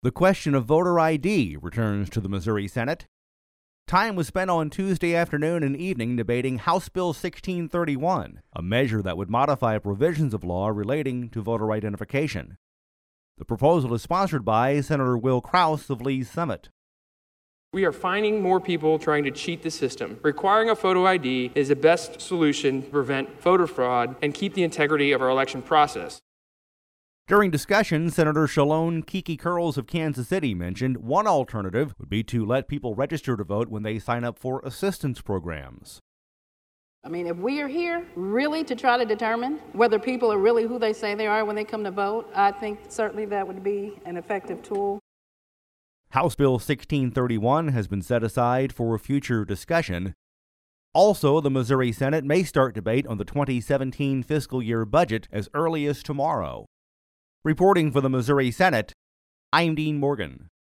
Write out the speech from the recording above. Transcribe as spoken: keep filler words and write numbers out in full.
The question of voter I D returns to the Missouri Senate. Time was spent on Tuesday afternoon and evening debating House Bill sixteen thirty-one, a measure that would modify provisions of law relating to voter identification. The proposal is sponsored by Senator Will Kraus of Lee's Summit. We are finding more people trying to cheat the system. Requiring a photo I D is the best solution to prevent voter fraud and keep the integrity of our election process. During discussion, Senator Shalone Kiki Curls of Kansas City mentioned one alternative would be to let people register to vote when they sign up for assistance programs. I mean, if we are here really to try to determine whether people are really who they say they are when they come to vote, I think certainly that would be an effective tool. House Bill sixteen thirty-one has been set aside for future discussion. Also, the Missouri Senate may start debate on the twenty seventeen fiscal year budget as early as tomorrow. Reporting for the Missouri Senate, I'm Dean Morgan.